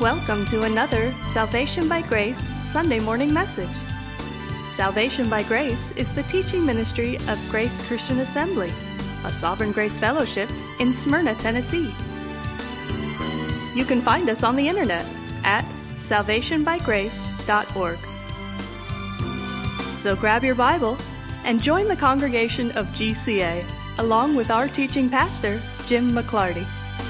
Welcome to another Salvation by Grace Sunday morning message. Salvation by Grace is the teaching ministry of Grace Christian Assembly, a Sovereign Grace Fellowship in Smyrna, Tennessee. You can find us on the internet at salvationbygrace.org. So grab your Bible and join the congregation of GCA along with our teaching pastor, Jim McClarty.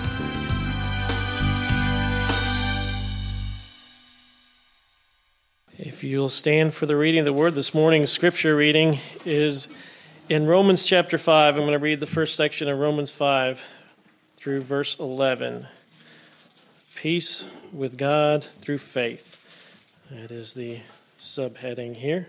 If you'll stand for the reading of the Word, this morning's scripture reading is in Romans chapter 5. I'm going to read the first section of Romans 5 through verse 11. Peace with God through faith. That is the subheading here.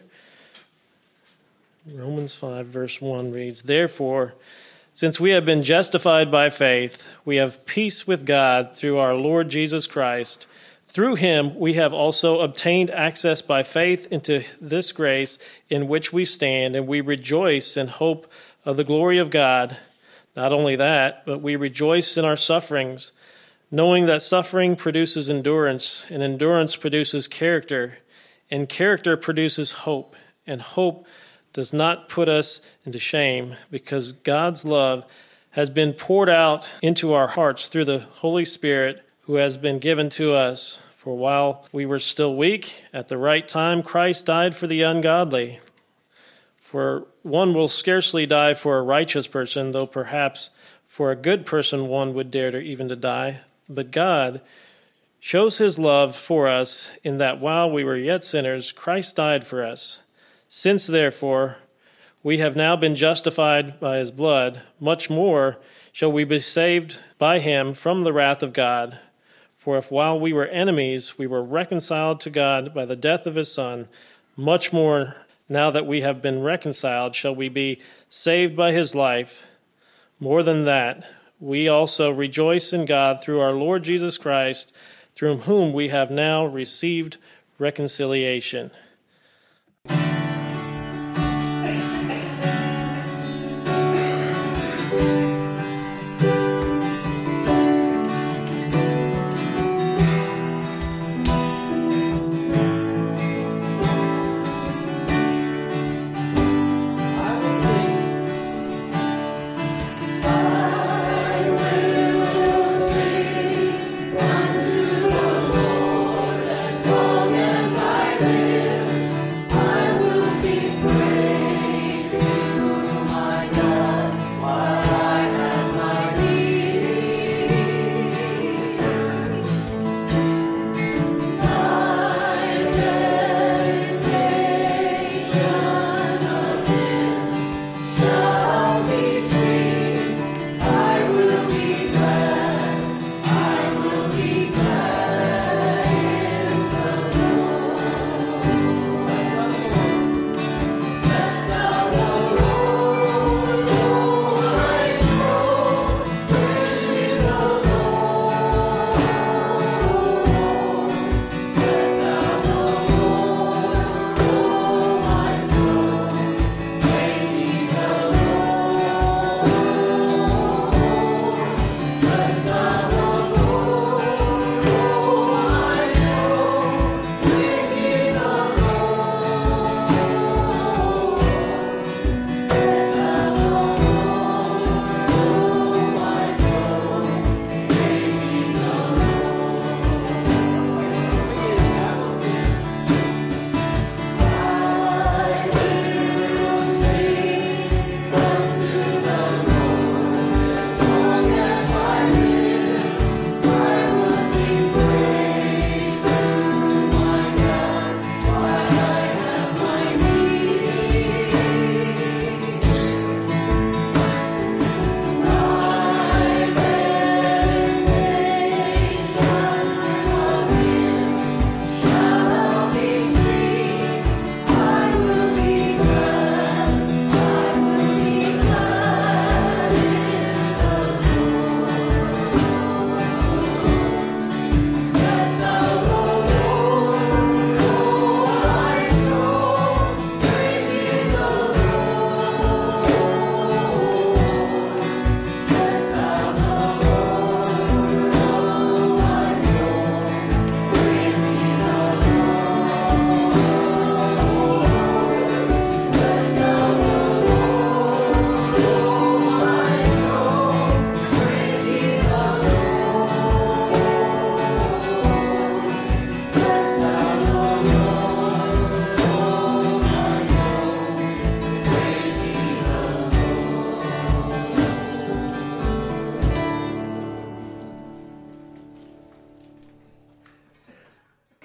Romans 5 verse 1 reads, "Therefore, since we have been justified by faith, we have peace with God through our Lord Jesus Christ. Through him we have also obtained access by faith into this grace in which we stand, and we rejoice in hope of the glory of God. Not only that, but we rejoice in our sufferings, knowing that suffering produces endurance, and endurance produces character, and character produces hope, and hope does not put us into shame, because God's love has been poured out into our hearts through the Holy Spirit who has been given to us. For while we were still weak, at the right time Christ died for the ungodly. For one will scarcely die for a righteous person, though perhaps for a good person one would dare to even to die. But God shows his love for us in that while we were yet sinners, Christ died for us. Since, therefore, we have now been justified by his blood, much more shall we be saved by him from the wrath of God. For if while we were enemies, we were reconciled to God by the death of his Son, much more now that we have been reconciled shall we be saved by his life. More than that, we also rejoice in God through our Lord Jesus Christ, through whom we have now received reconciliation." As long as I live.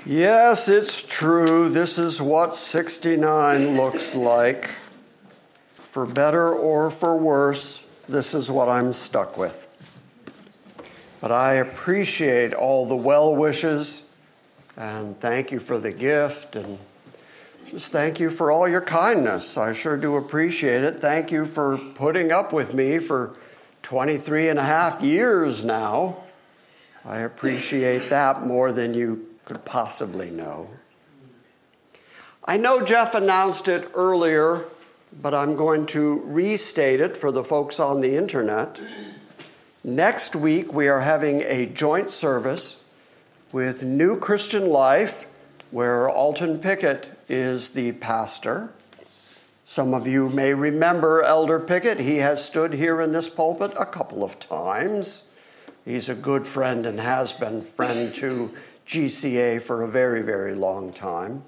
Yes, it's true. This is what 69 looks like. For better or for worse, this is what I'm stuck with. But I appreciate all the well wishes, and thank you for the gift, and just thank you for all your kindness. I sure do appreciate it. Thank you for putting up with me for 23 and a half years now. I appreciate that more than you could possibly know. I know Jeff announced it earlier, but I'm going to restate it for the folks on the internet. Next week, we are having a joint service with New Christian Life, where Alton Pickett is the pastor. Some of you may remember Elder Pickett. He has stood here in this pulpit a couple of times. He's a good friend and has been friend to GCA for a very, very long time.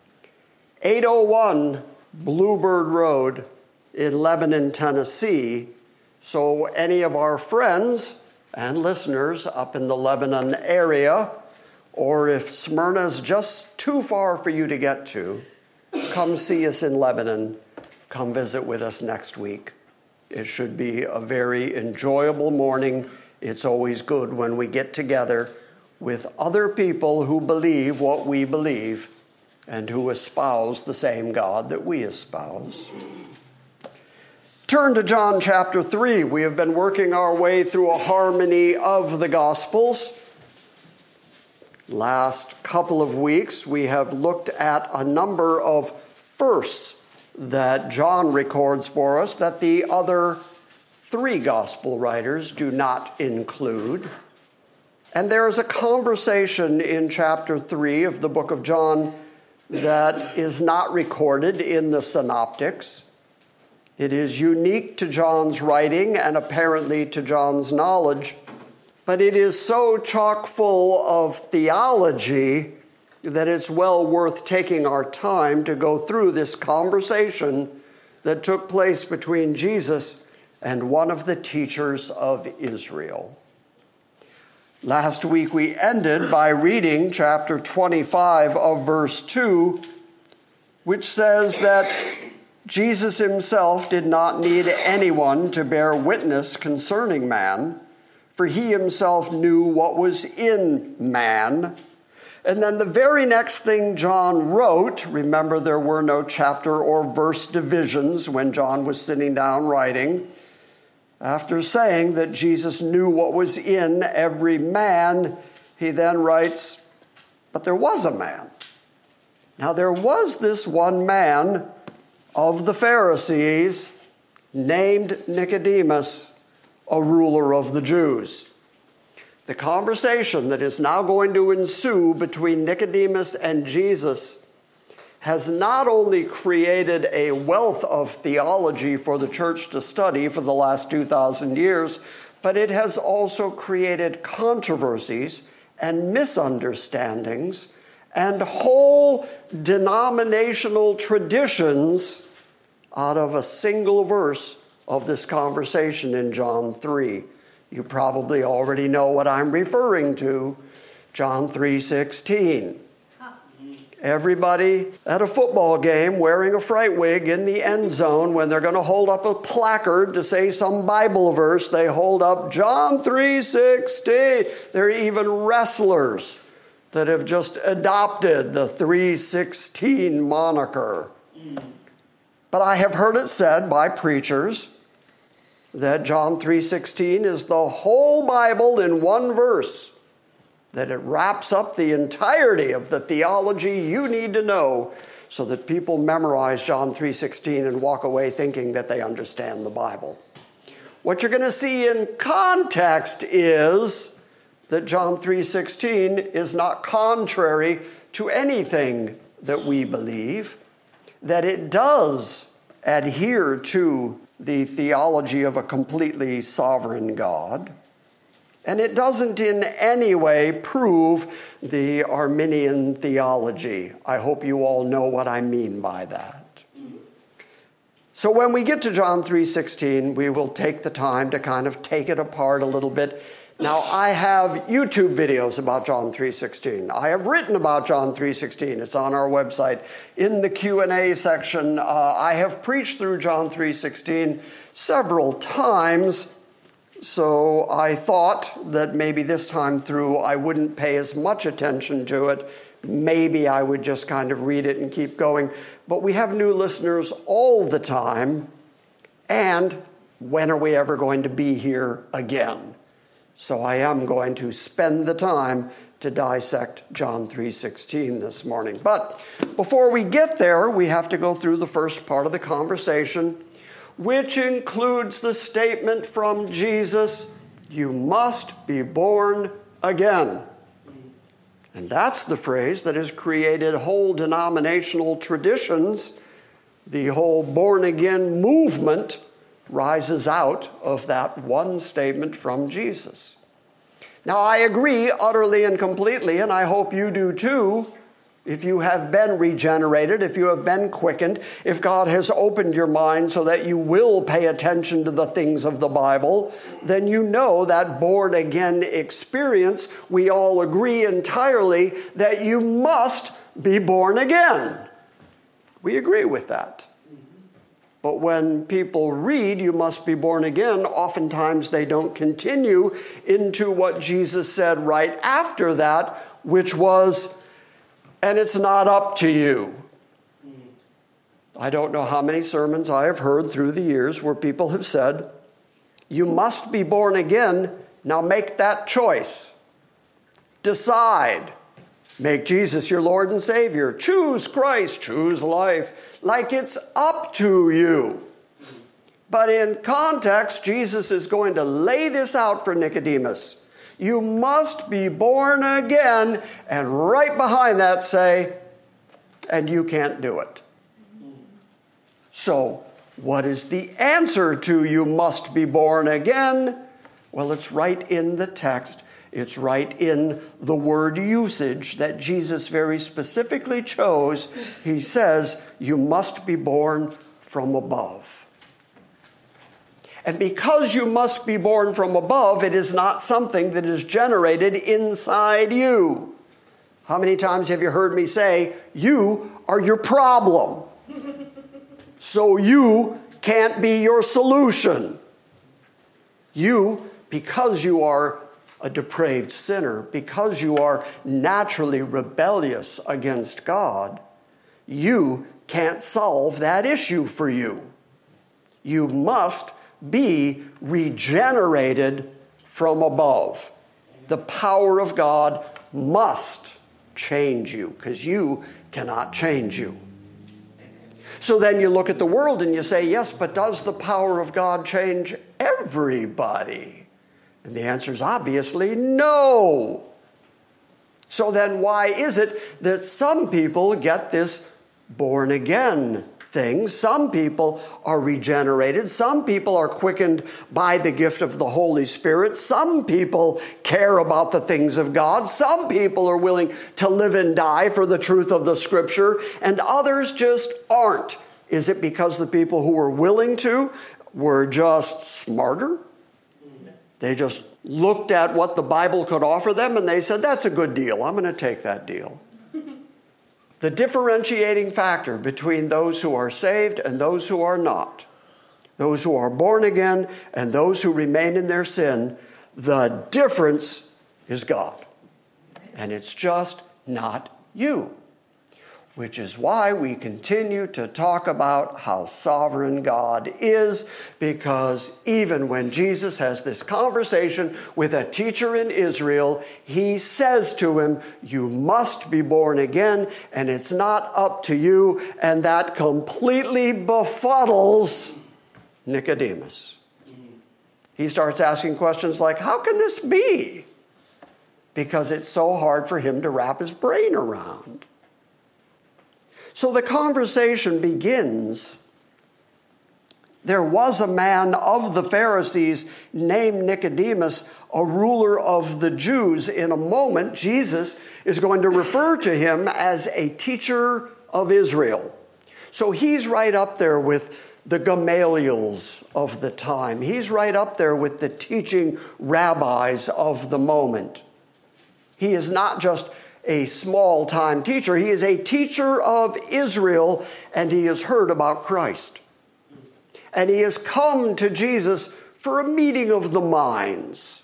801 Bluebird Road in Lebanon, Tennessee. So any of our friends and listeners up in the Lebanon area, or if Smyrna's just too far for you to get to, come see us in Lebanon. Come visit with us next week. It should be a very enjoyable morning. It's always good when we get together with other people who believe what we believe and who espouse the same God that we espouse. Turn to John chapter 3. We have been working our way through a harmony of the Gospels. Last couple of weeks, we have looked at a number of firsts that John records for us that the other three Gospel writers do not include. And there is a conversation in chapter 3 of the book of John that is not recorded in the synoptics. It is unique to John's writing and apparently to John's knowledge, but it is so chock full of theology that it's well worth taking our time to go through this conversation that took place between Jesus and one of the teachers of Israel. Last week we ended by reading chapter 25 of verse 2, which says that Jesus himself did not need anyone to bear witness concerning man, for he himself knew what was in man. And then the very next thing John wrote, remember there were no chapter or verse divisions when John was sitting down writing, after saying that Jesus knew what was in every man, he then writes, but there was a man. Now there was this one man of the Pharisees named Nicodemus, a ruler of the Jews. The conversation that is now going to ensue between Nicodemus and Jesus has not only created a wealth of theology for the church to study for the last 2,000 years, but it has also created controversies and misunderstandings and whole denominational traditions out of a single verse of this conversation in John 3. You probably already know what I'm referring to, John 3:16. Everybody at a football game wearing a fright wig in the end zone, when they're going to hold up a placard to say some Bible verse, they hold up John 3:16. There are even wrestlers that have just adopted the 3:16 moniker. But I have heard it said by preachers that John 3:16 is the whole Bible in one verse, that it wraps up the entirety of the theology you need to know so that people memorize John 3:16 and walk away thinking that they understand the Bible. What you're going to see in context is that John 3:16 is not contrary to anything that we believe, that it does adhere to the theology of a completely sovereign God, and it doesn't in any way prove the Arminian theology. I hope you all know what I mean by that. So when we get to John 3:16, we will take the time to kind of take it apart a little bit. Now, I have YouTube videos about John 3:16. I have written about John 3:16. It's on our website. In the Q&A section, I have preached through John 3:16 several times. So I thought that maybe this time through I wouldn't pay as much attention to it. Maybe I would just kind of read it and keep going. But we have new listeners all the time. And when are we ever going to be here again? So I am going to spend the time to dissect John 3:16 this morning. But before we get there, we have to go through the first part of the conversation, which includes the statement from Jesus, "You must be born again." And that's the phrase that has created whole denominational traditions. The whole born-again movement rises out of that one statement from Jesus. Now, I agree utterly and completely, and I hope you do too. If you have been regenerated, if you have been quickened, if God has opened your mind so that you will pay attention to the things of the Bible, then you know that born-again experience. We all agree entirely that you must be born again. We agree with that. But when people read, "You must be born again," oftentimes they don't continue into what Jesus said right after that, which was, "And it's not up to you." I don't know how many sermons I have heard through the years where people have said, "You must be born again, now make that choice. Decide. Make Jesus your Lord and Savior. Choose Christ, choose life," like it's up to you. But in context, Jesus is going to lay this out for Nicodemus. You must be born again, and right behind that say, "And you can't do it." So, what is the answer to "you must be born again"? Well, it's right in the text. It's right in the word usage that Jesus very specifically chose. He says, "You must be born from above." And because you must be born from above, it is not something that is generated inside you. How many times have you heard me say, "You are your problem, so you can't be your solution"? You, because you are a depraved sinner, because you are naturally rebellious against God, you can't solve that issue for you. You must be regenerated from above. The power of God must change you, because you cannot change you. So then you look at the world and you say, "Yes, but does the power of God change everybody?" And the answer is obviously no. So then why is it that some people get this born again thing? Some people are regenerated. Some people are quickened by the gift of the Holy Spirit. Some people care about the things of God. Some people are willing to live and die for the truth of the Scripture, and others just aren't. Is it because the people who were willing to were just smarter? They just looked at what the Bible could offer them and they said, "That's a good deal. I'm going to take that deal." The differentiating factor between those who are saved and those who are not, those who are born again and those who remain in their sin, the difference is God. And it's just not you. Which is why we continue to talk about how sovereign God is, because even when Jesus has this conversation with a teacher in Israel, he says to him, "You must be born again, and it's not up to you," and that completely befuddles Nicodemus. He starts asking questions like, "How can this be?" Because it's so hard for him to wrap his brain around. So the conversation begins. There was a man of the Pharisees named Nicodemus, a ruler of the Jews. In a moment, Jesus is going to refer to him as a teacher of Israel. So he's right up there with the Gamaliels of the time. He's right up there with the teaching rabbis of the moment. He is not just a small-time teacher. He is a teacher of Israel, and he has heard about Christ. And he has come to Jesus for a meeting of the minds.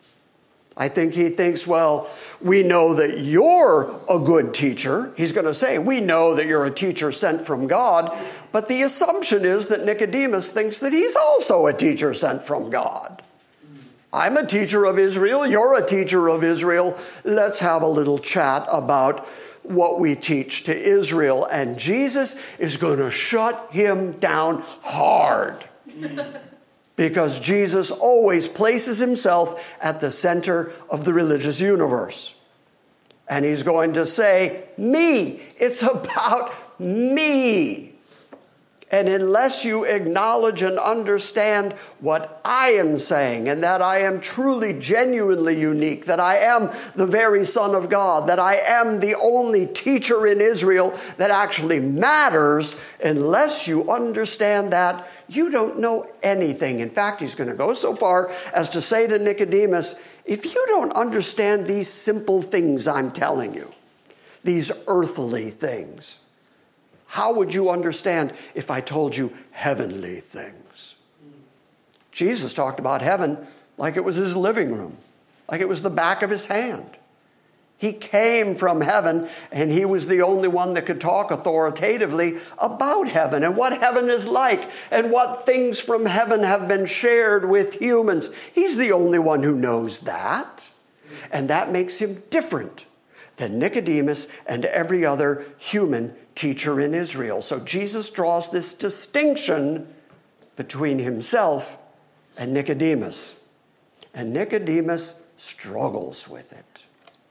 I think he thinks, well, we know that you're a good teacher. He's going to say, we know that you're a teacher sent from God. But the assumption is that Nicodemus thinks that he's also a teacher sent from God. I'm a teacher of Israel. You're a teacher of Israel. Let's have a little chat about what we teach to Israel. And Jesus is going to shut him down hard. Because Jesus always places himself at the center of the religious universe. And he's going to say, me. It's about me. And unless you acknowledge and understand what I am saying, and that I am truly, genuinely unique, that I am the very Son of God, that I am the only teacher in Israel that actually matters, unless you understand that, you don't know anything. In fact, he's going to go so far as to say to Nicodemus, if you don't understand these simple things I'm telling you, these earthly things, how would you understand if I told you heavenly things? Jesus talked about heaven like it was his living room, like it was the back of his hand. He came from heaven, and he was the only one that could talk authoritatively about heaven and what heaven is like and what things from heaven have been shared with humans. He's the only one who knows that, and that makes him different than Nicodemus and every other human teacher in Israel. So Jesus draws this distinction between himself and Nicodemus. And Nicodemus struggles with it.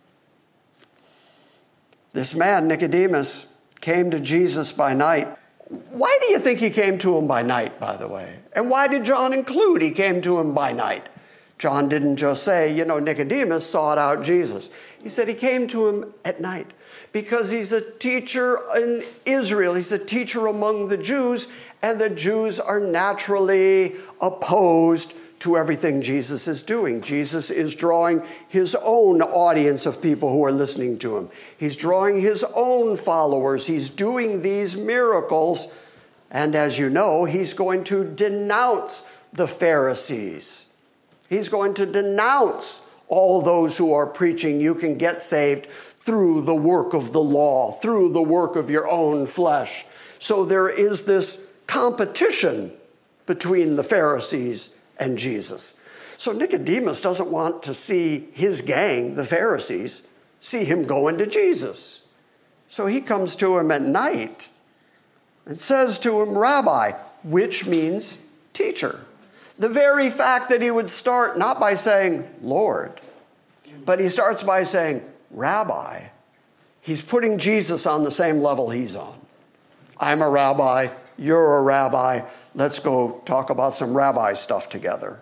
This man, Nicodemus, came to Jesus by night. Why do you think he came to him by night, by the way? And why did John include he came to him by night? John didn't just say, Nicodemus sought out Jesus. He said he came to him at night because he's a teacher in Israel. He's a teacher among the Jews, and the Jews are naturally opposed to everything Jesus is doing. Jesus is drawing his own audience of people who are listening to him. He's drawing his own followers. He's doing these miracles, and as you know, he's going to denounce the Pharisees. He's going to denounce all those who are preaching you can get saved through the work of the law, through the work of your own flesh. So there is this competition between the Pharisees and Jesus. So Nicodemus doesn't want to see his gang, the Pharisees, see him going to Jesus. So he comes to him at night and says to him, Rabbi, which means teacher. The very fact that he would start not by saying, Lord, but he starts by saying, Rabbi. He's putting Jesus on the same level he's on. I'm a rabbi, you're a rabbi, let's go talk about some rabbi stuff together.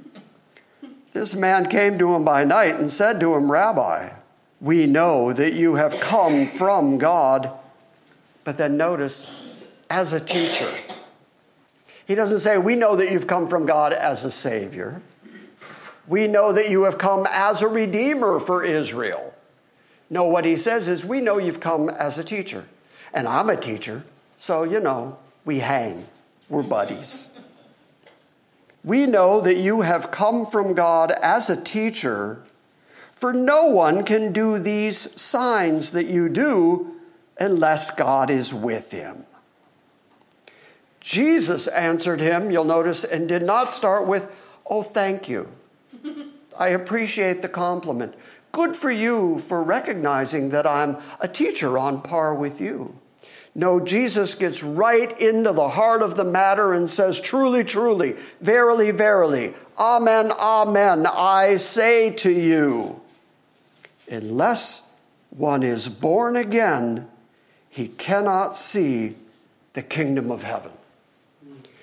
This man came to him by night and said to him, Rabbi, we know that you have come from God, but then notice, as a teacher. He doesn't say, we know that you've come from God as a Savior. We know that you have come as a Redeemer for Israel. No, what he says is, we know you've come as a teacher. And I'm a teacher, so, we hang. We're buddies. We know that you have come from God as a teacher, for no one can do these signs that you do unless God is with him. Jesus answered him, you'll notice, and did not start with, oh, thank you. I appreciate the compliment. Good for you for recognizing that I'm a teacher on par with you. No, Jesus gets right into the heart of the matter and says, truly, truly, verily, verily, amen, amen, I say to you, unless one is born again, he cannot see the kingdom of heaven.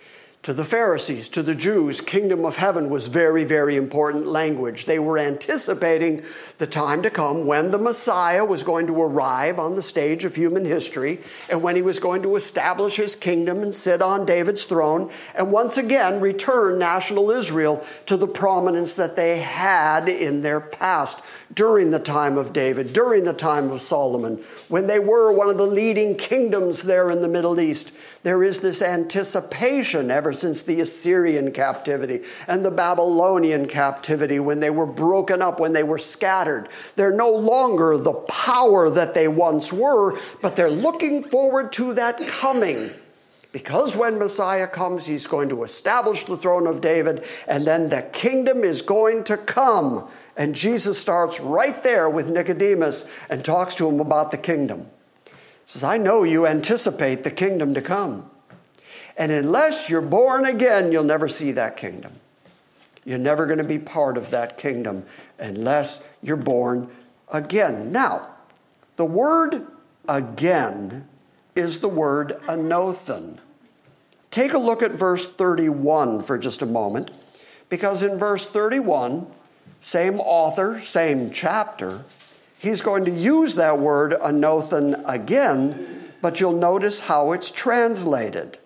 To the Pharisees, to the Jews, kingdom of heaven was very, very important language. They were anticipating the time to come when the Messiah was going to arrive on the stage of human history and when he was going to establish his kingdom and sit on David's throne and once again return national Israel to the prominence that they had in their past during the time of David, during the time of Solomon, when they were one of the leading kingdoms there in the Middle East. There is this anticipation ever since the Assyrian captivity and the Babylonian captivity, when they were broken up, when they were scattered. They're no longer the power that they once were, but they're looking forward to that coming. Because when Messiah comes, he's going to establish the throne of David, and then the kingdom is going to come. And Jesus starts right there with Nicodemus and talks to him about the kingdom. He says, I know you anticipate the kingdom to come. And unless you're born again, you'll never see that kingdom. You're never going to be part of that kingdom unless you're born again. Now, the word again is the word anothen. Take a look at verse 31 for just a moment, because in verse 31, same author, same chapter, he's going to use that word anothen again, but you'll notice how it's translated.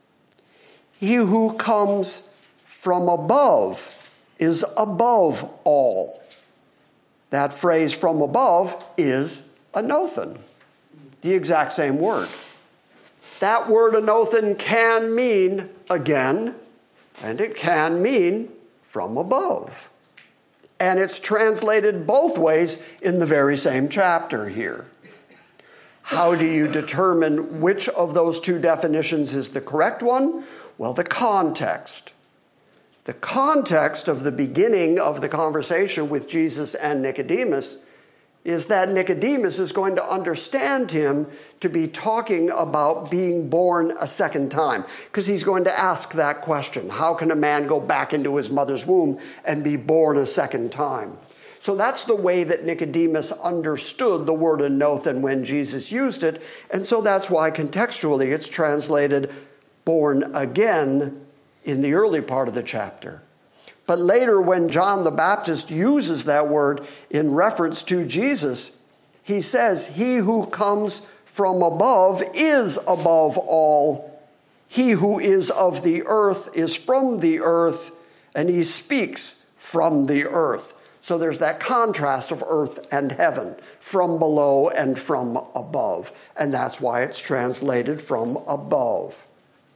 He who comes from above is above all. That phrase from above is anothen, the exact same word. That word anothen can mean again, and it can mean from above. And it's translated both ways in the very same chapter here. How do you determine which of those two definitions is the correct one? Well, the context. The context of the beginning of the conversation with Jesus and Nicodemus is that Nicodemus is going to understand him to be talking about being born a second time, because he's going to ask that question. How can a man go back into his mother's womb and be born a second time? So that's the way that Nicodemus understood the word anothen when Jesus used it, and so that's why contextually it's translated born again in the early part of the chapter. But later, when John the Baptist uses that word in reference to Jesus, he says, he who comes from above is above all. He who is of the earth is from the earth, and he speaks from the earth. So there's that contrast of earth and heaven, from below and from above. And that's why it's translated from above.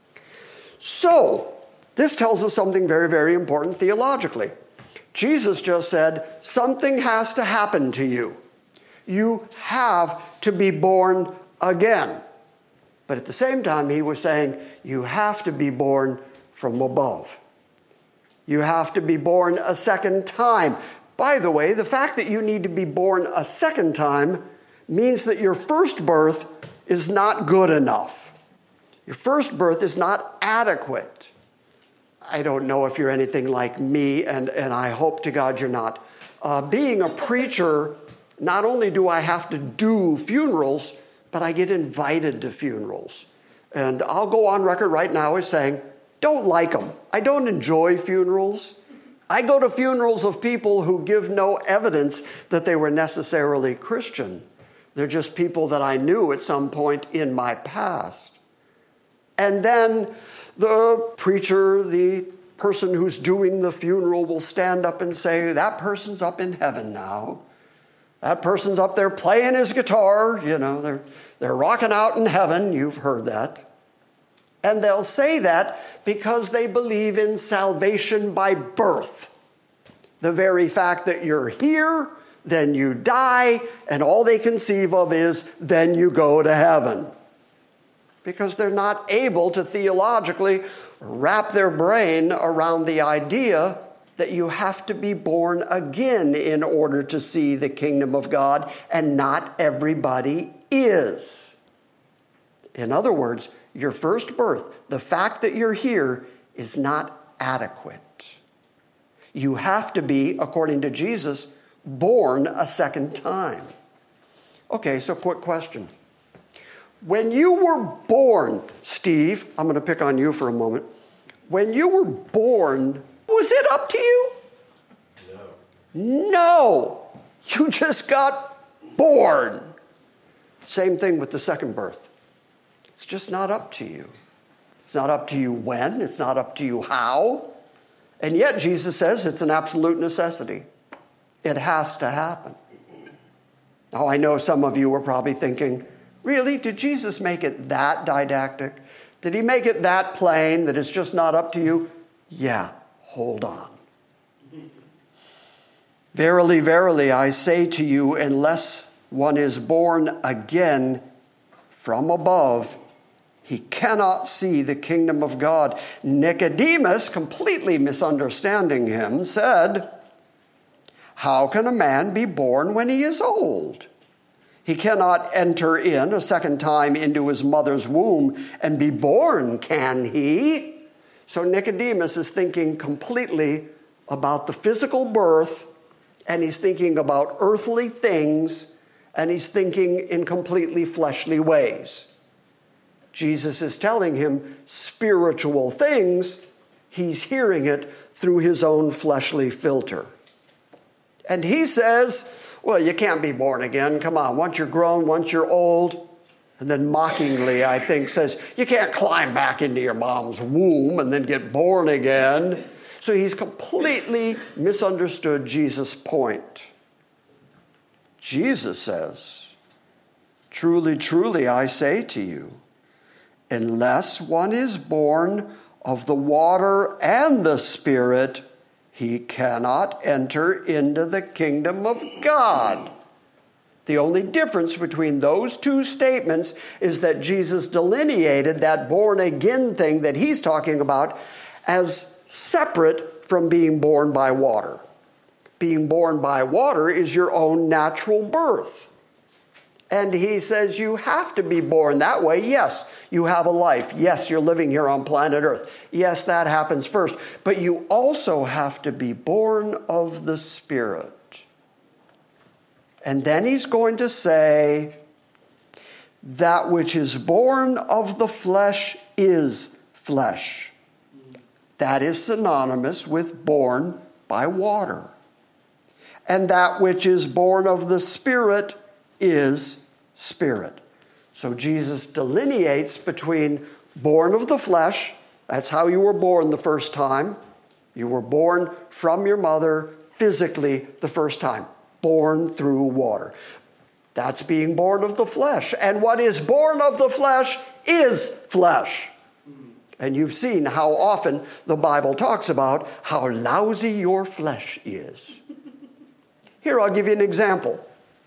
So, this tells us something very, very important theologically. Jesus just said, something has to happen to you. You have to be born again. But at the same time, he was saying, you have to be born from above. You have to be born a second time. By the way, the fact that you need to be born a second time means that your first birth is not good enough. Your first birth is not adequate. I don't know if you're anything like me, and I hope to God you're not. Being a preacher, not only do I have to do funerals, but I get invited to funerals. And I'll go on record right now as saying, don't like them. I don't enjoy funerals. I go to funerals of people who give no evidence that they were necessarily Christian. They're just people that I knew at some point in my past. And then the preacher, the person who's doing the funeral, will stand up and say, that person's up in heaven now. That person's up there playing his guitar. You know, they're rocking out in heaven. You've heard that. And they'll say that because they believe in salvation by birth. The very fact that you're here, then you die, and all they conceive of is, then you go to heaven. Because they're not able to theologically wrap their brain around the idea that you have to be born again in order to see the kingdom of God, and not everybody is. In other words, your first birth, the fact that you're here, is not adequate. You have to be, according to Jesus, born a second time. Okay, so quick question. When you were born, Steve, I'm going to pick on you for a moment. when you were born, was it up to you? No. You just got born. Same thing with the second birth. It's just not up to you. It's not up to you when. It's not up to you how. And yet Jesus says it's an absolute necessity. It has to happen. Now, I know some of you are probably thinking, really, did Jesus make it that didactic? Did he make it that plain that it's just not up to you? Yeah, hold on. Verily, verily, I say to you, unless one is born again from above, he cannot see the kingdom of God. Nicodemus, completely misunderstanding him, said, how can a man be born when he is old? He cannot enter in a second time into his mother's womb and be born, can he? So Nicodemus is thinking completely about the physical birth, and he's thinking about earthly things, and he's thinking in completely fleshly ways. Jesus is telling him spiritual things. He's hearing it through his own fleshly filter. And he says, well, you can't be born again. Come on, once you're grown, once you're old. And then mockingly, I think, says, you can't climb back into your mom's womb and then get born again. So he's completely misunderstood Jesus' point. Jesus says, truly, truly, I say to you, unless one is born of the water and the Spirit, he cannot enter into the kingdom of God. The only difference between those two statements is that Jesus delineated that born again thing that he's talking about as separate from being born by water. Being born by water is your own natural birth. And he says you have to be born that way. Yes, you have a life. Yes, you're living here on planet Earth. Yes, that happens first. But you also have to be born of the Spirit. And then he's going to say, that which is born of the flesh is flesh. That is synonymous with born by water. And that which is born of the Spirit is spirit. So Jesus delineates between born of the flesh, that's how you were born the first time. You were born from your mother physically the first time, born through water. That's being born of the flesh. And what is born of the flesh is flesh. And you've seen how often the Bible talks about how lousy your flesh is. Here, I'll give you an example.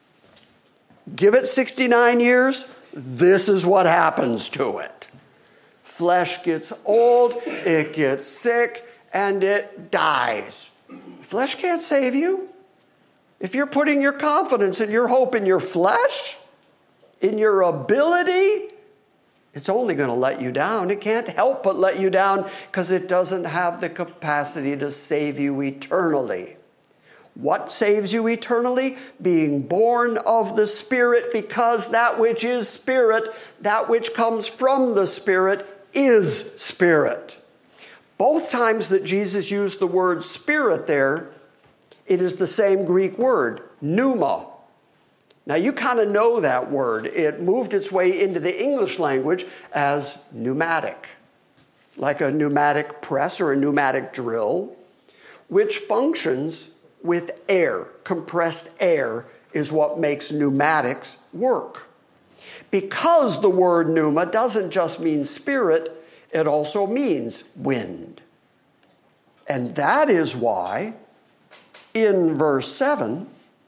Give it 69 years, this is what happens to it. Flesh gets old, it gets sick, and it dies. Flesh can't save you. If you're putting your confidence and your hope in your flesh, in your ability, it's only going to let you down. It can't help but let you down because it doesn't have the capacity to save you eternally. What saves you eternally? Being born of the Spirit, because that which is Spirit, that which comes from the Spirit, is Spirit. Both times that Jesus used the word Spirit there, it is the same Greek word, pneuma. Now you kind of know that word. It moved its way into the English language as pneumatic, like a pneumatic press or a pneumatic drill, which functions with air. Compressed air is what makes pneumatics work. Because the word pneuma doesn't just mean spirit, it also means wind. And that is why in verse 7,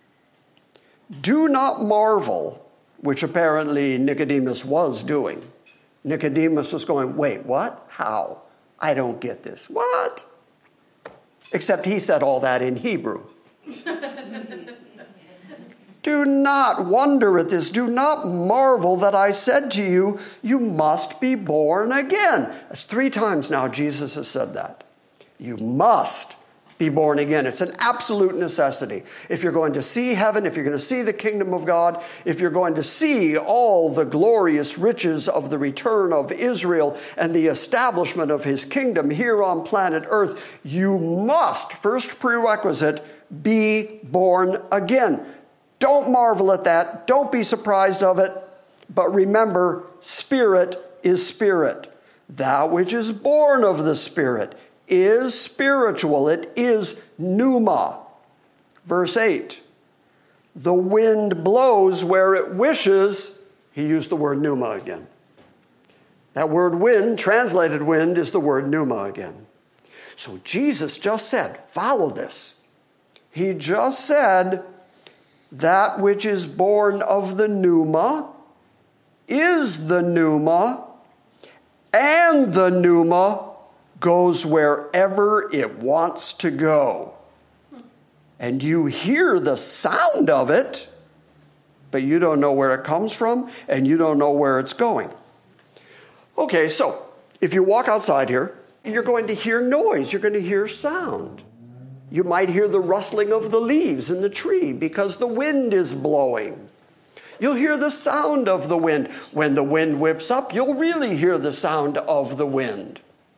do not marvel, which apparently Nicodemus was doing. Nicodemus was going, wait, what? How? I don't get this. What? Except he said all that in Hebrew. Do not wonder at this. Do not marvel that I said to you, you must be born again. That's 3 times now Jesus has said that. You must be born again. It's an absolute necessity. If you're going to see heaven, if you're going to see the kingdom of God, if you're going to see all the glorious riches of the return of Israel and the establishment of his kingdom here on planet Earth, you must, first prerequisite, be born again. Don't marvel at that. Don't be surprised of it. But remember, spirit is spirit. That which is born of the Spirit is spiritual. It is pneuma. Verse 8, the wind blows where it wishes. He used the word pneuma again. That word wind, translated wind, is the word pneuma again. So Jesus just said, follow this. He just said, that which is born of the pneuma is the pneuma, and the pneuma goes wherever it wants to go. And you hear the sound of it, but you don't know where it comes from, and you don't know where it's going. Okay, so if you walk outside here, you're going to hear noise. You're going to hear sound. You might hear the rustling of the leaves in the tree because the wind is blowing. You'll hear the sound of the wind. When the wind whips up, you'll really hear the sound of the wind.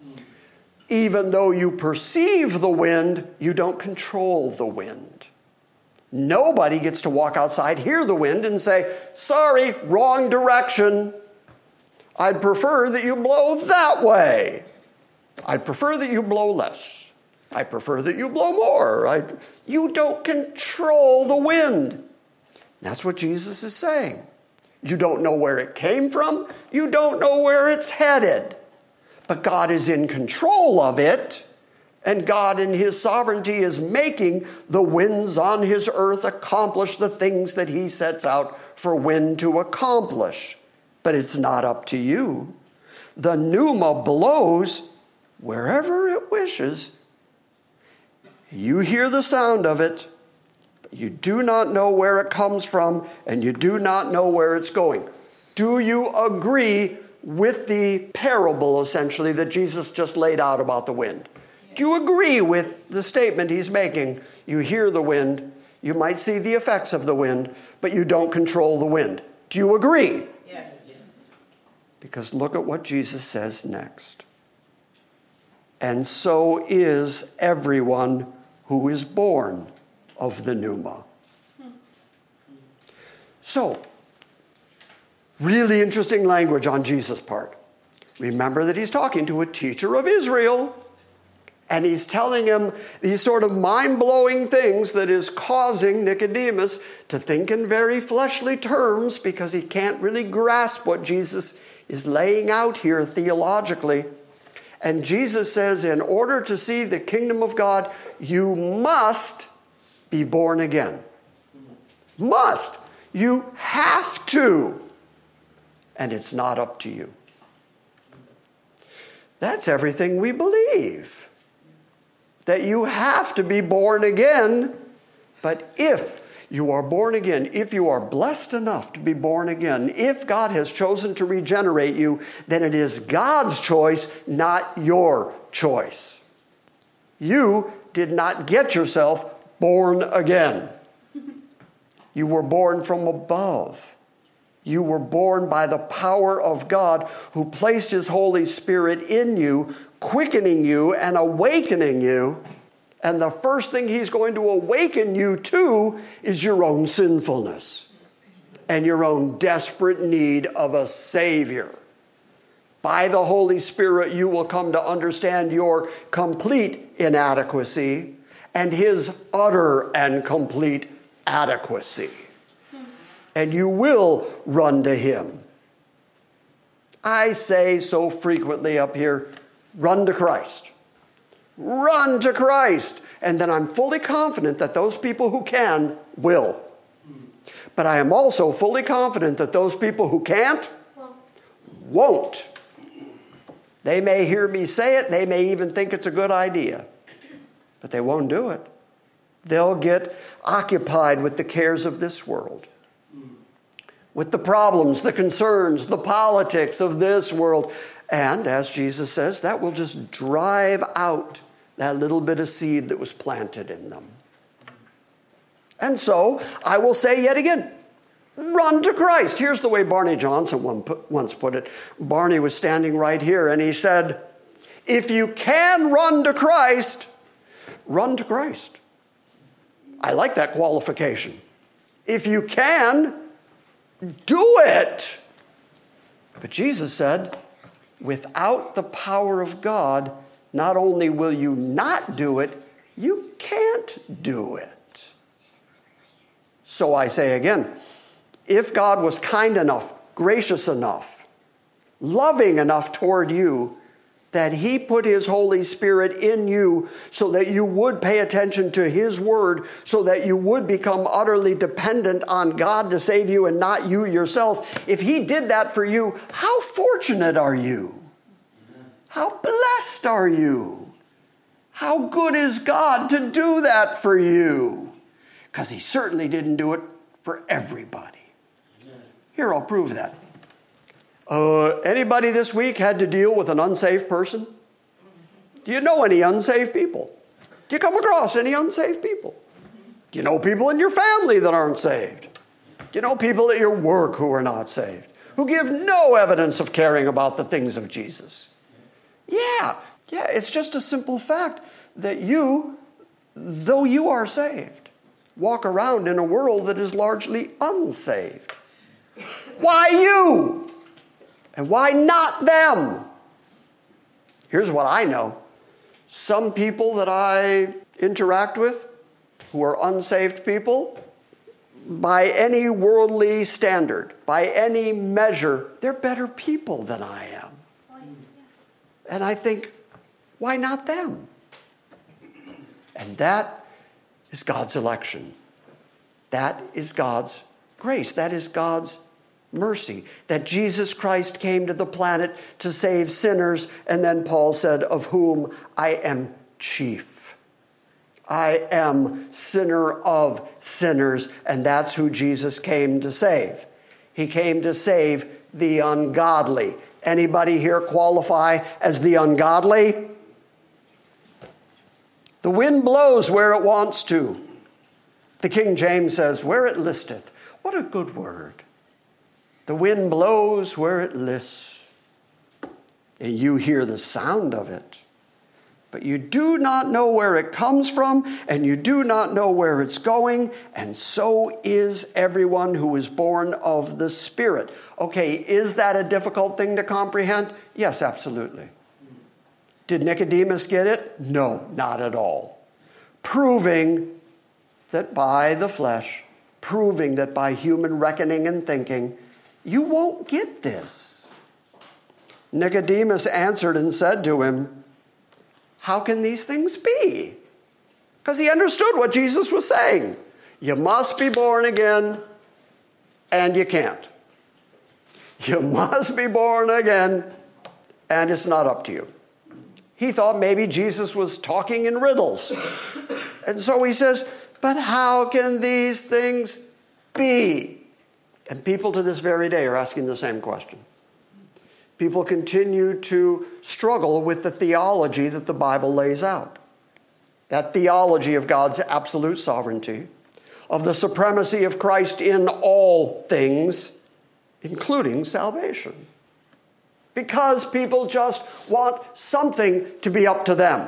Even though you perceive the wind, you don't control the wind. Nobody gets to walk outside, hear the wind, and say, sorry, wrong direction. I'd prefer that you blow that way. I'd prefer that you blow less. I prefer that you blow more. You don't control the wind. That's what Jesus is saying. You don't know where it came from. You don't know where it's headed. But God is in control of it, and God in his sovereignty is making the winds on his earth accomplish the things that he sets out for wind to accomplish. But it's not up to you. The pneuma blows wherever it wishes. You hear the sound of it, but you do not know where it comes from, and you do not know where it's going. Do you agree with the parable, essentially, that Jesus just laid out about the wind? Do you agree with the statement he's making? You hear the wind, you might see the effects of the wind, but you don't control the wind. Do you agree? Yes. Because look at what Jesus says next. And so is everyone who is born of the pneuma. So, really interesting language on Jesus' part. Remember that he's talking to a teacher of Israel, and he's telling him these sort of mind-blowing things that is causing Nicodemus to think in very fleshly terms because he can't really grasp what Jesus is laying out here theologically. And Jesus says, in order to see the kingdom of God, you must be born again. Must. You have to. And it's not up to you. That's everything we believe. That you have to be born again. But if you are born again, if you are blessed enough to be born again, if God has chosen to regenerate you, then it is God's choice, not your choice. You did not get yourself born again. You were born from above. You were born by the power of God who placed his Holy Spirit in you, quickening you and awakening you. And the first thing he's going to awaken you to is your own sinfulness and your own desperate need of a Savior. By the Holy Spirit, you will come to understand your complete inadequacy and his utter and complete adequacy. And you will run to him. I say so frequently up here, run to Christ. Run to Christ. And then I'm fully confident that those people who can will. But I am also fully confident that those people who can't won't. They may hear me say it. They may even think it's a good idea. But they won't do it. They'll get occupied with the cares of this world. With the problems, the concerns, the politics of this world. And as Jesus says, that will just drive out that little bit of seed that was planted in them. And so, I will say yet again, run to Christ. Here's the way Barney Johnson once put it. Barney was standing right here, and he said, if you can run to Christ, run to Christ. I like that qualification. If you can, do it. But Jesus said, without the power of God, not only will you not do it, you can't do it. So I say again, if God was kind enough, gracious enough, loving enough toward you, that he put his Holy Spirit in you so that you would pay attention to his word, so that you would become utterly dependent on God to save you and not you yourself. If he did that for you, how fortunate are you? How blessed are you? How good is God to do that for you? Because he certainly didn't do it for everybody. Here, I'll prove that. Anybody this week had to deal with an unsaved person? Do you know any unsaved people? Do you come across any unsaved people? Do you know people in your family that aren't saved? Do you know people at your work who are not saved? Who give no evidence of caring about the things of Jesus? Yeah, it's just a simple fact that you, though you are saved, walk around in a world that is largely unsaved. Why you? And why not them? Here's what I know. Some people that I interact with who are unsaved people, by any worldly standard, by any measure, they're better people than I am. And I think, why not them? And that is God's election. That is God's grace. That is God's mercy, that Jesus Christ came to the planet to save sinners, and then Paul said, of whom I am chief. I am sinner of sinners, and that's who Jesus came to save. He came to save the ungodly. Anybody here qualify as the ungodly? The wind blows where it wants to. The King James says, where it listeth. What a good word. The wind blows where it lists, and you hear the sound of it. But you do not know where it comes from, and you do not know where it's going, and so is everyone who is born of the Spirit. Okay, is that a difficult thing to comprehend? Yes, absolutely. Did Nicodemus get it? No, not at all. Proving that by the flesh, proving that by human reckoning and thinking, you won't get this. Nicodemus answered and said to him, how can these things be? Because he understood what Jesus was saying. You must be born again, and you can't. You must be born again, and it's not up to you. He thought maybe Jesus was talking in riddles. And so he says, but how can these things be? And people to this very day are asking the same question. People continue to struggle with the theology that the Bible lays out. That theology of God's absolute sovereignty, of the supremacy of Christ in all things, including salvation. Because people just want something to be up to them.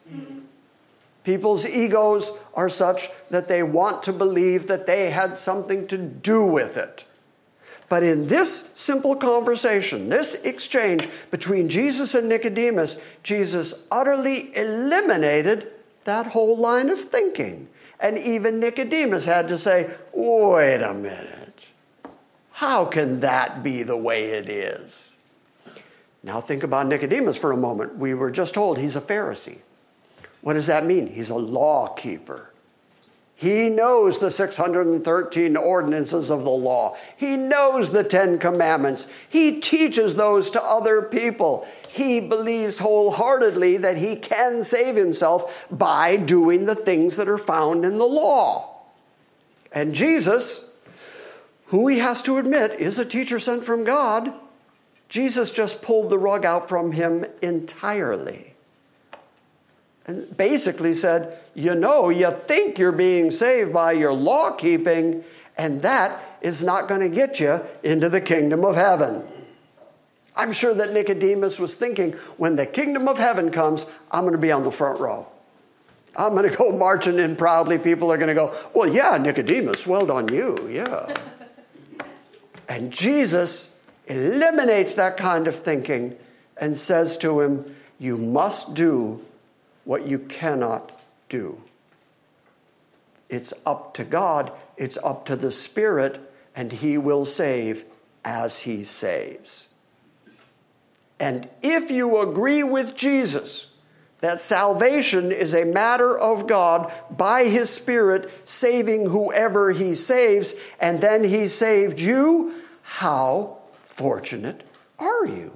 People's egos are such that they want to believe that they had something to do with it. But in this simple conversation, this exchange between Jesus and Nicodemus, Jesus utterly eliminated that whole line of thinking. And even Nicodemus had to say, wait a minute. How can that be the way it is? Now think about Nicodemus for a moment. We were just told he's a Pharisee. What does that mean? He's a law keeper. He knows the 613 ordinances of the law. He knows the 10 commandments. He teaches those to other people. He believes wholeheartedly that he can save himself by doing the things that are found in the law. And Jesus, who he has to admit is a teacher sent from God, Jesus just pulled the rug out from him entirely. And basically said, you think you're being saved by your law keeping, and that is not going to get you into the kingdom of heaven. I'm sure that Nicodemus was thinking, when the kingdom of heaven comes, I'm going to be on the front row. I'm going to go marching in proudly. People are going to go, well, yeah, Nicodemus, well done you, yeah. And Jesus eliminates that kind of thinking and says to him, you must do what you cannot do. It's up to God, it's up to the Spirit, and he will save as he saves. And if you agree with Jesus that salvation is a matter of God by his Spirit saving whoever he saves, and then he saved you, how fortunate are you?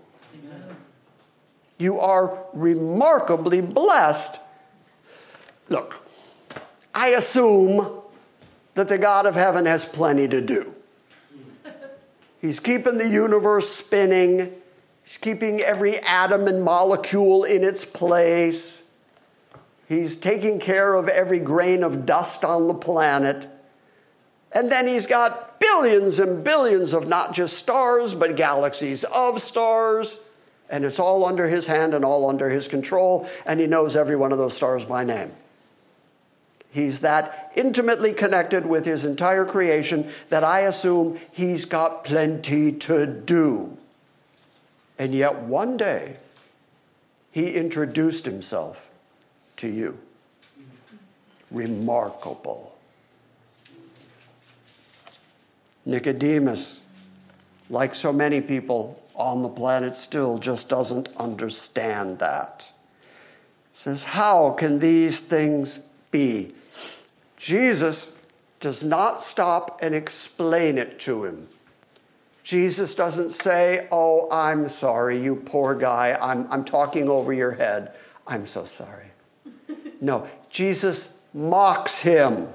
You are remarkably blessed. Look, I assume that the God of heaven has plenty to do. He's keeping the universe spinning. He's keeping every atom and molecule in its place. He's taking care of every grain of dust on the planet. And then he's got billions and billions of not just stars, but galaxies of stars. And it's all under his hand and all under his control. And he knows every one of those stars by name. He's that intimately connected with his entire creation that I assume he's got plenty to do. And yet one day, he introduced himself to you. Remarkable. Nicodemus, like so many people on the planet, still just doesn't understand that. Says, how can these things be? Jesus does not stop and explain it to him. Jesus doesn't say, oh, I'm sorry, you poor guy. I'm talking over your head. I'm so sorry. No, Jesus mocks him.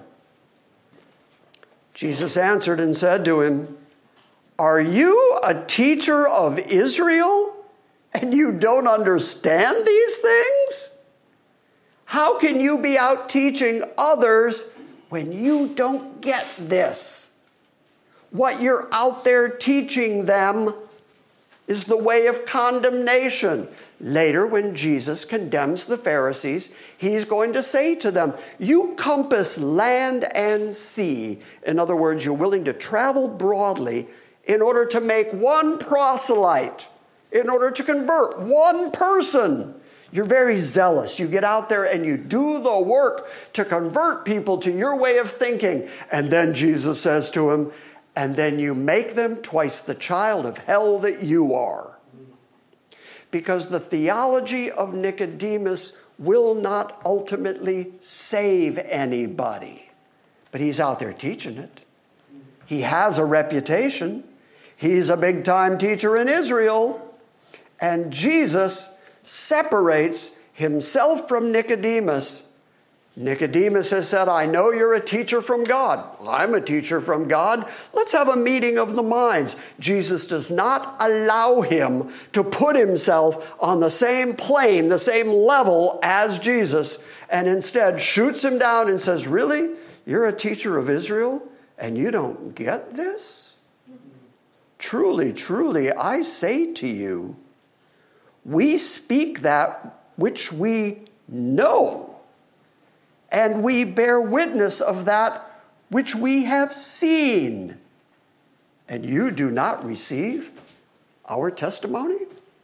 Jesus answered and said to him, are you a teacher of Israel and you don't understand these things? How can you be out teaching others when you don't get this? What you're out there teaching them is the way of condemnation. Later, when Jesus condemns the Pharisees, he's going to say to them, you compass land and sea. In other words, you're willing to travel broadly in order to make one proselyte, in order to convert one person. You're very zealous. You get out there and you do the work to convert people to your way of thinking. And then Jesus says to him, and then you make them twice the child of hell that you are. Because the theology of Nicodemus will not ultimately save anybody. But he's out there teaching it. He has a reputation. He's a big-time teacher in Israel. And Jesus separates himself from Nicodemus. Nicodemus has said, I know you're a teacher from God. I'm a teacher from God. Let's have a meeting of the minds. Jesus does not allow him to put himself on the same plane, the same level as Jesus, and instead shoots him down and says, really? You're a teacher of Israel and you don't get this? Truly, truly, I say to you, we speak that which we know, and we bear witness of that which we have seen, and you do not receive our testimony?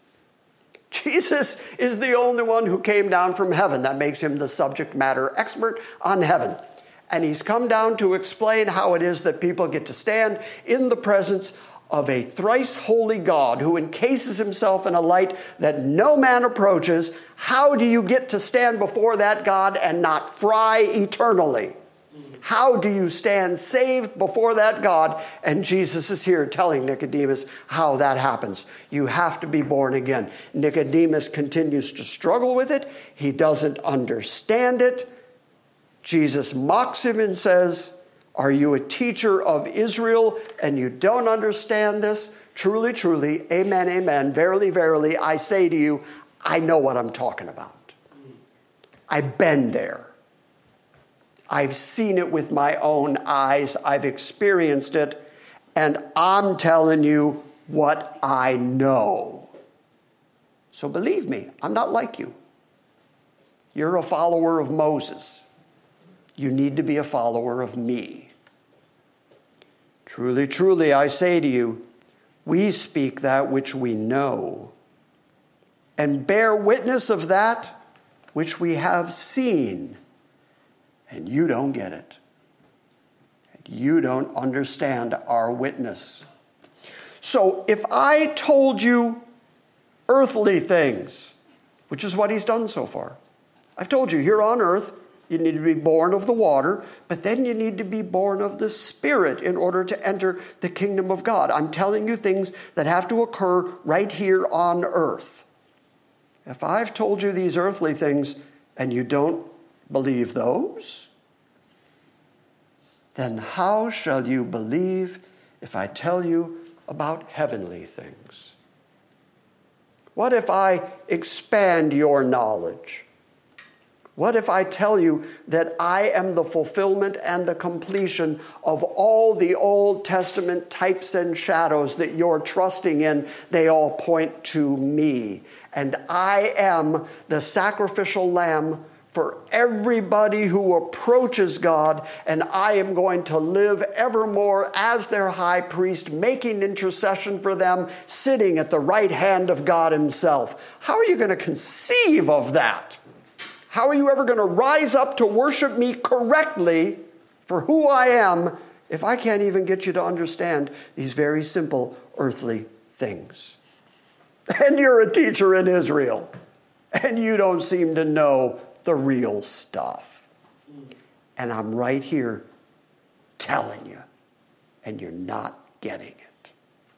Jesus is the only one who came down from heaven. That makes him the subject matter expert on heaven. And he's come down to explain how it is that people get to stand in the presence of a thrice holy God who encases himself in a light that no man approaches. How do you get to stand before that God and not fry eternally? How do you stand saved before that God? And Jesus is here telling Nicodemus how that happens. You have to be born again. Nicodemus continues to struggle with it. He doesn't understand it. Jesus mocks him and says, are you a teacher of Israel and you don't understand this? Truly, truly, amen, amen. Verily, verily, I say to you, I know what I'm talking about. I've been there. I've seen it with my own eyes. I've experienced it. And I'm telling you what I know. So believe me, I'm not like you. You're a follower of Moses. You need to be a follower of me. Truly, truly, I say to you, we speak that which we know, and bear witness of that which we have seen, and you don't get it. You don't understand our witness. So if I told you earthly things, which is what he's done so far, I've told you here on earth, you need to be born of the water, but then you need to be born of the Spirit in order to enter the kingdom of God. I'm telling you things that have to occur right here on earth. If I've told you these earthly things and you don't believe those, then how shall you believe if I tell you about heavenly things? What if I expand your knowledge? What if I tell you that I am the fulfillment and the completion of all the Old Testament types and shadows that you're trusting in? They all point to me. And I am the sacrificial lamb for everybody who approaches God, and I am going to live evermore as their high priest, making intercession for them, sitting at the right hand of God himself. How are you going to conceive of that? How are you ever going to rise up to worship me correctly for who I am if I can't even get you to understand these very simple earthly things? And you're a teacher in Israel, and you don't seem to know the real stuff. And I'm right here telling you, and you're not getting it.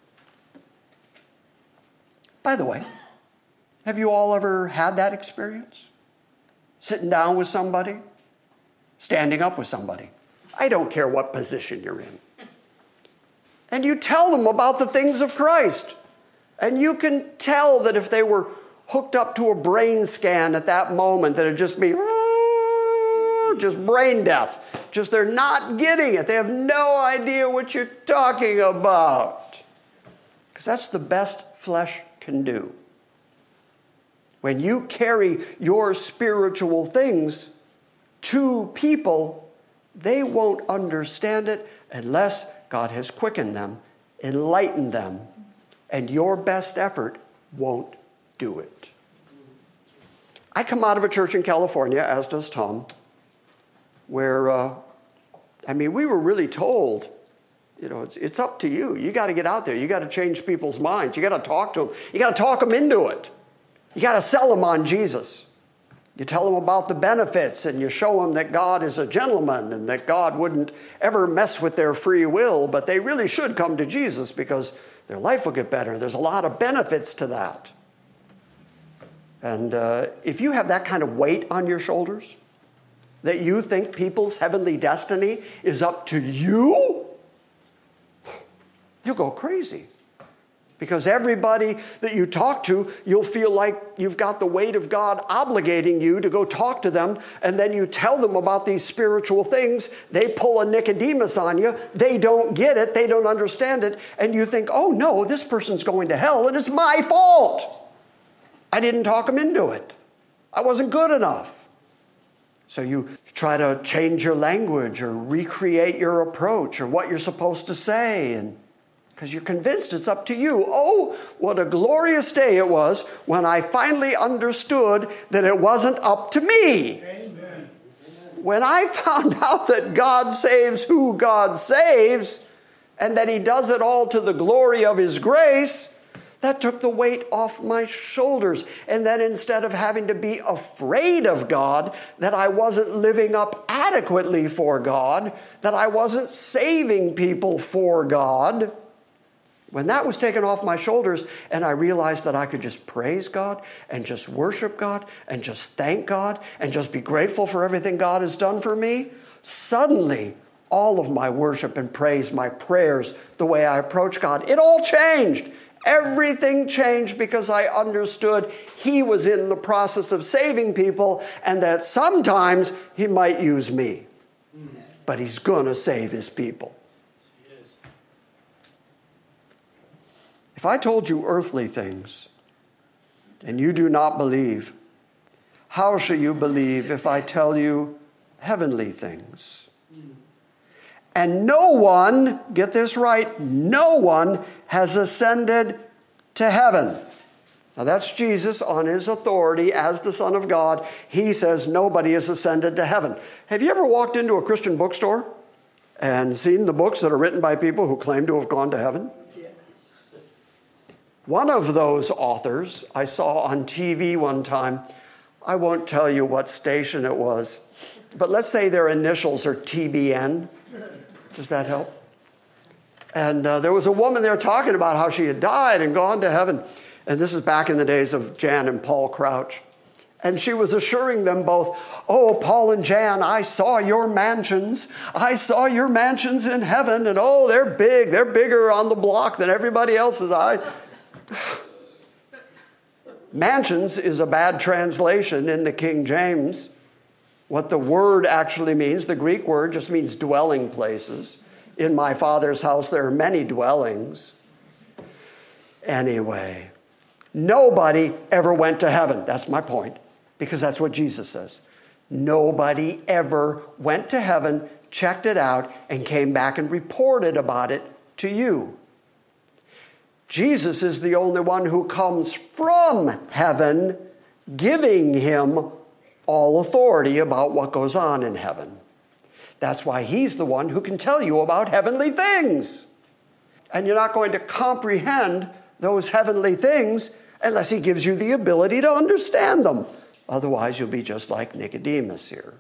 By the way, have you all ever had that experience? Sitting down with somebody, standing up with somebody. I don't care what position you're in. And you tell them about the things of Christ. And you can tell that if they were hooked up to a brain scan at that moment, that it'd just be just brain death. Just they're not getting it. They have no idea what you're talking about. Because that's the best flesh can do. When you carry your spiritual things to people, they won't understand it unless God has quickened them, enlightened them, and your best effort won't do it. I come out of a church in California, as does Tom, where, we were really told, it's up to you. You got to get out there. You got to change people's minds. You got to talk to them. You got to talk them into it. You got to sell them on Jesus. You tell them about the benefits, and you show them that God is a gentleman and that God wouldn't ever mess with their free will, but they really should come to Jesus because their life will get better. There's a lot of benefits to that. And if you have that kind of weight on your shoulders, that you think people's heavenly destiny is up to you, you'll go crazy. Because everybody that you talk to, you'll feel like you've got the weight of God obligating you to go talk to them, and then you tell them about these spiritual things. They pull a Nicodemus on you. They don't get it. They don't understand it. And you think, oh no, this person's going to hell, and it's my fault. I didn't talk them into it. I wasn't good enough. So you try to change your language or recreate your approach or what you're supposed to say, and because you're convinced it's up to you. Oh, what a glorious day it was when I finally understood that it wasn't up to me. Amen. When I found out that God saves who God saves, and that he does it all to the glory of his grace, that took the weight off my shoulders. And then instead of having to be afraid of God, that I wasn't living up adequately for God, that I wasn't saving people for God, when that was taken off my shoulders and I realized that I could just praise God and just worship God and just thank God and just be grateful for everything God has done for me, suddenly all of my worship and praise, my prayers, the way I approach God, it all changed. Everything changed because I understood he was in the process of saving people and that sometimes he might use me. But he's going to save his people. If I told you earthly things and you do not believe, how shall you believe if I tell you heavenly things? And no one, get this right, no one has ascended to heaven. Now that's Jesus on his authority as the Son of God. He says nobody has ascended to heaven. Have you ever walked into a Christian bookstore and seen the books that are written by people who claim to have gone to heaven? Yeah. One of those authors I saw on TV one time. I won't tell you what station it was, but let's say their initials are TBN. Does that help? And there was a woman there talking about how she had died and gone to heaven. And this is back in the days of Jan and Paul Crouch. And she was assuring them both, oh, Paul and Jan, I saw your mansions. I saw your mansions in heaven. And oh, they're big. They're bigger on the block than everybody else's. Mansions is a bad translation in the King James. What the word actually means, the Greek word just means dwelling places. In my Father's house, there are many dwellings. Anyway, nobody ever went to heaven. That's my point, because that's what Jesus says. Nobody ever went to heaven, checked it out, and came back and reported about it to you. Jesus is the only one who comes from heaven, giving him all authority about what goes on in heaven. That's why he's the one who can tell you about heavenly things. And you're not going to comprehend those heavenly things unless he gives you the ability to understand them. Otherwise, you'll be just like Nicodemus here.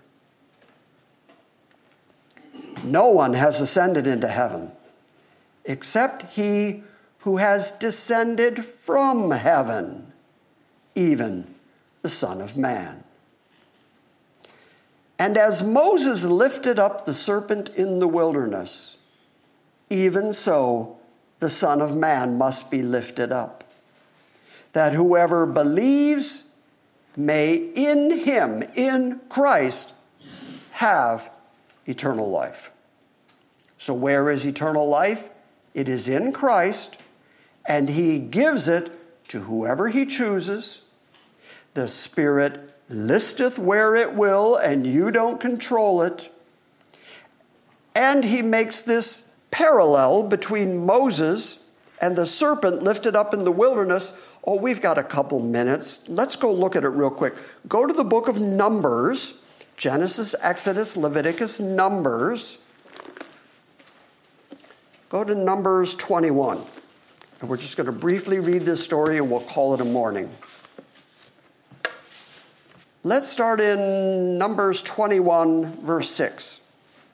No one has ascended into heaven except he who has descended from heaven, even the Son of Man. And as Moses lifted up the serpent in the wilderness, even so the Son of Man must be lifted up, that whoever believes may in him, in Christ, have eternal life. So where is eternal life? It is in Christ, and he gives it to whoever he chooses. The Spirit listeth where it will, and you don't control it. And he makes this parallel between Moses and the serpent lifted up in the wilderness. Oh, we've got a couple minutes. Let's go look at it real quick. Go to the book of Numbers, Genesis, Exodus, Leviticus, Numbers. Go to Numbers 21. And we're just going to briefly read this story and we'll call it a morning. Let's start in Numbers 21, verse 6.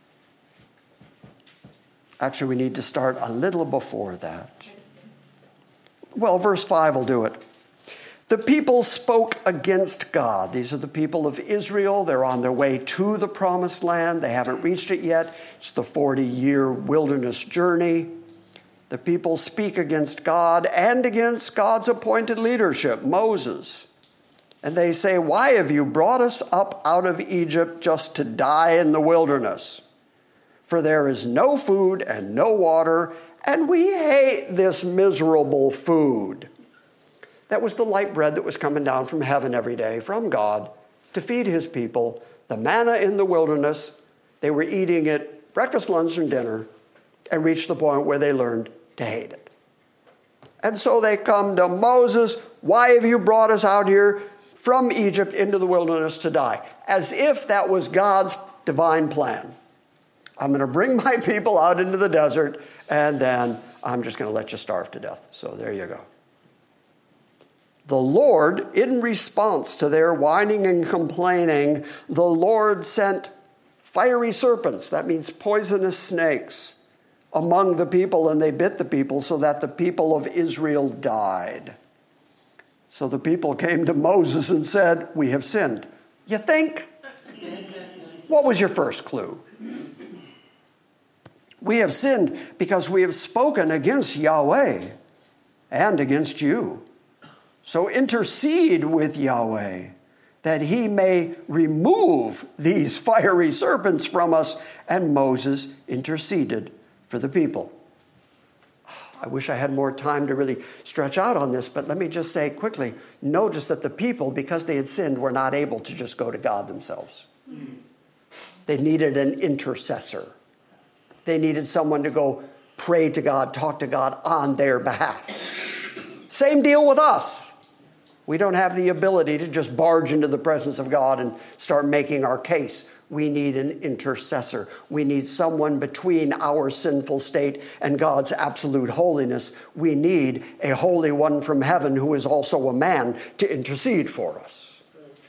Actually, we need to start a little before that. Well, verse 5 will do it. The people spoke against God. These are the people of Israel. They're on their way to the promised land. They haven't reached it yet. It's the 40-year wilderness journey. The people speak against God and against God's appointed leadership, Moses. And they say, why have you brought us up out of Egypt just to die in the wilderness? For there is no food and no water, and we hate this miserable food. That was the light bread that was coming down from heaven every day from God to feed his people. The manna in the wilderness, they were eating it breakfast, lunch, and dinner, and reached the point where they learned to hate it. And so they come to Moses, why have you brought us out here from Egypt into the wilderness to die? As if that was God's divine plan. I'm going to bring my people out into the desert, and then I'm just going to let you starve to death. So there you go. The Lord, in response to their whining and complaining, the Lord sent fiery serpents, that means poisonous snakes, among the people, and they bit the people so that the people of Israel died. So the people came to Moses and said, we have sinned. You think? What was your first clue? We have sinned because we have spoken against Yahweh. and against you. So intercede with Yahweh, that he may remove these fiery serpents from us. And Moses interceded for the people. I wish I had more time to really stretch out on this, but let me just say quickly, notice that the people, because they had sinned, were not able to just go to God themselves. They needed an intercessor. They needed someone to go pray to God, talk to God on their behalf. Same deal with us. We don't have the ability to just barge into the presence of God and start making our case. We need an intercessor. We need someone between our sinful state and God's absolute holiness. We need a Holy One from heaven who is also a man to intercede for us.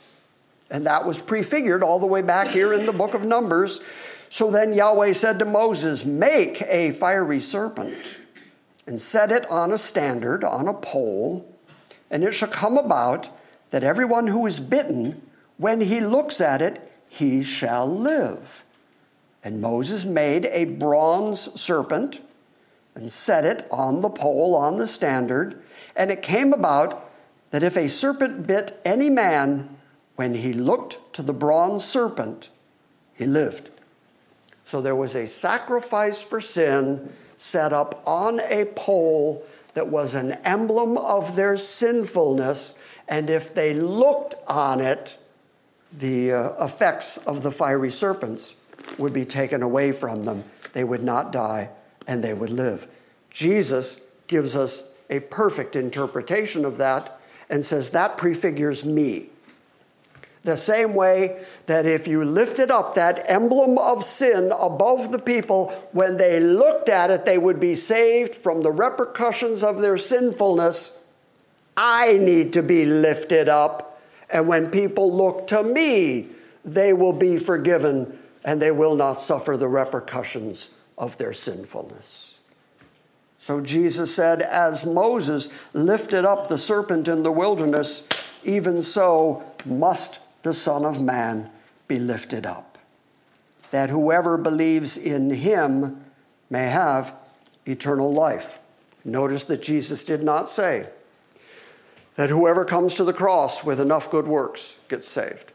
And that was prefigured all the way back here in the book of Numbers. So then Yahweh said to Moses, make a fiery serpent and set it on a standard, on a pole, and it shall come about that everyone who is bitten, when he looks at it, he shall live. And Moses made a bronze serpent and set it on the pole, on the standard. And it came about that if a serpent bit any man, when he looked to the bronze serpent, he lived. So there was a sacrifice for sin set up on a pole that was an emblem of their sinfulness. And if they looked on it, the effects of the fiery serpents would be taken away from them. They would not die, and they would live. Jesus gives us a perfect interpretation of that and says that prefigures me. The same way that if you lifted up that emblem of sin above the people, when they looked at it, they would be saved from the repercussions of their sinfulness. I need to be lifted up. And when people look to me, they will be forgiven and they will not suffer the repercussions of their sinfulness. So Jesus said, as Moses lifted up the serpent in the wilderness, even so must the Son of Man be lifted up, that whoever believes in him may have eternal life. Notice that Jesus did not say that whoever comes to the cross with enough good works gets saved.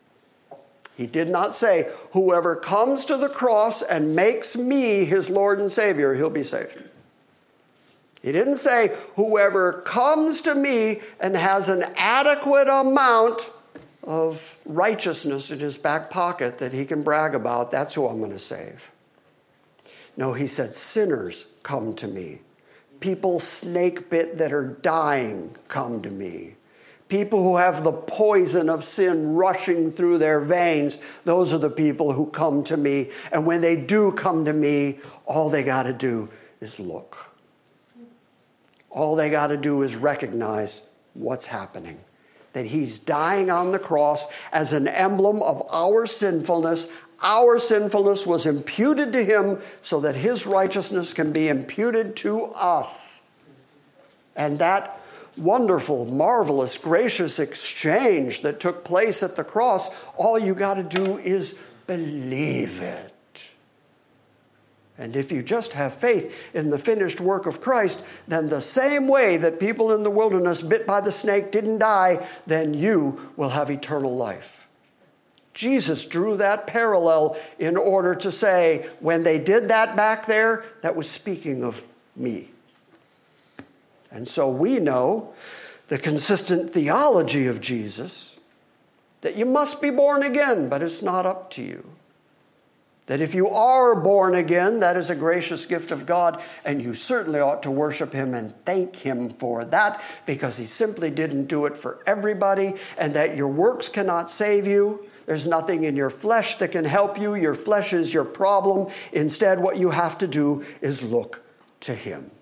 He did not say, whoever comes to the cross and makes me his Lord and Savior, he'll be saved. He didn't say, whoever comes to me and has an adequate amount of righteousness in his back pocket that he can brag about, that's who I'm going to save. No, he said, sinners come to me. People snake bit that are dying come to me. People who have the poison of sin rushing through their veins, those are the people who come to me. And when they do come to me, all they got to do is look. All they got to do is recognize what's happening. That he's dying on the cross as an emblem of our sinfulness. Our sinfulness was imputed to him so that his righteousness can be imputed to us. And that wonderful, marvelous, gracious exchange that took place at the cross, all you got to do is believe it. And if you just have faith in the finished work of Christ, then the same way that people in the wilderness bit by the snake didn't die, then you will have eternal life. Jesus drew that parallel in order to say, when they did that back there, that was speaking of me. And so we know the consistent theology of Jesus, that you must be born again, but it's not up to you. That if you are born again, that is a gracious gift of God, and you certainly ought to worship him and thank him for that, because he simply didn't do it for everybody, and that your works cannot save you. There's nothing in your flesh that can help you. Your flesh is your problem. Instead, what you have to do is look to him.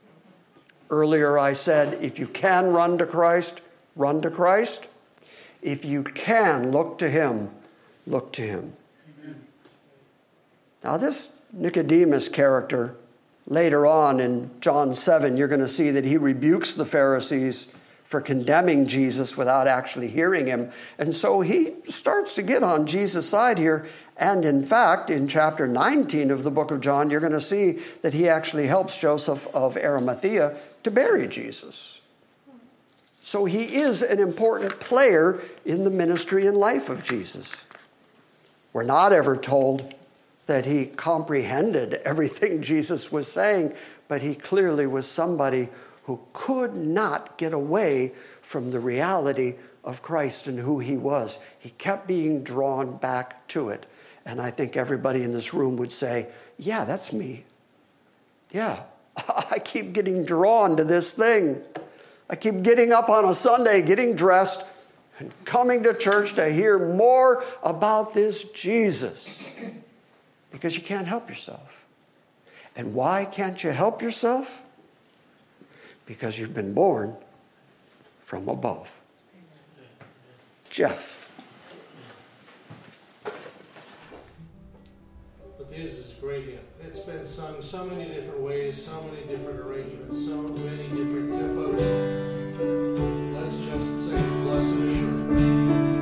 Earlier I said, if you can run to Christ, run to Christ. If you can look to him, look to him. Amen. Now this Nicodemus character, later on in John 7, you're going to see that he rebukes the Pharisees for condemning Jesus without actually hearing him. And so he starts to get on Jesus' side here. And in fact, in chapter 19 of the book of John, you're going to see that he actually helps Joseph of Arimathea to bury Jesus. So he is an important player in the ministry and life of Jesus. We're not ever told that he comprehended everything Jesus was saying, but he clearly was somebody who could not get away from the reality of Christ and who he was. He kept being drawn back to it. And I think everybody in this room would say, yeah, that's me. Yeah, I keep getting drawn to this thing. I keep getting up on a Sunday, getting dressed, and coming to church to hear more about this Jesus. Because you can't help yourself. And why can't you help yourself? Because you've been born from above. Jeff. But this is great hymn. It's been sung so many different ways, so many different arrangements, so many different tempos. Let's just sing Blessed Assurance.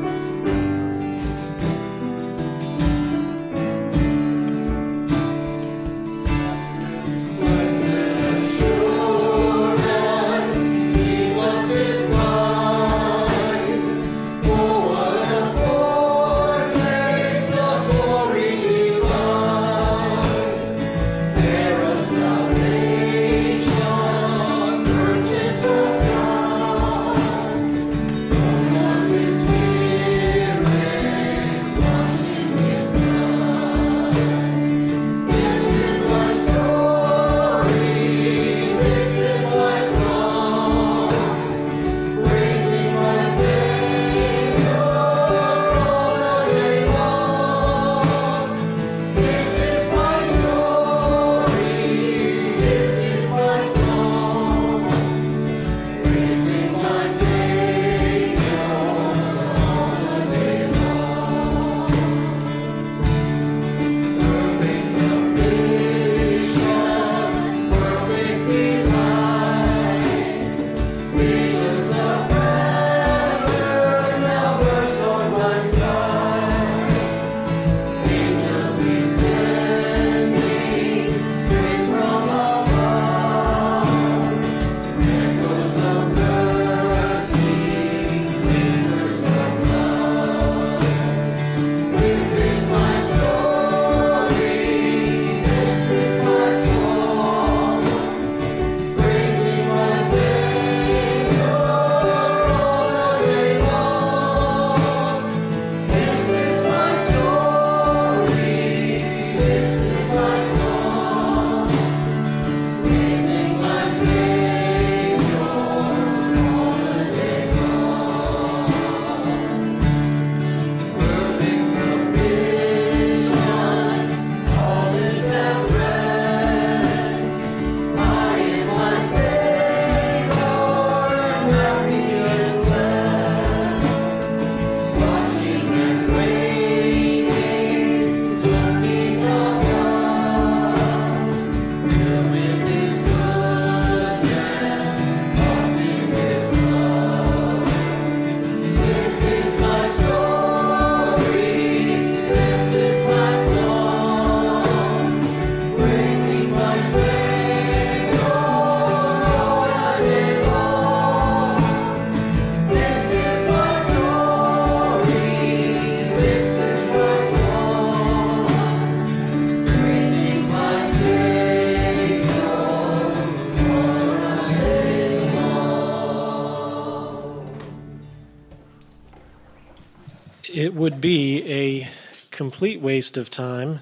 It would be a complete waste of time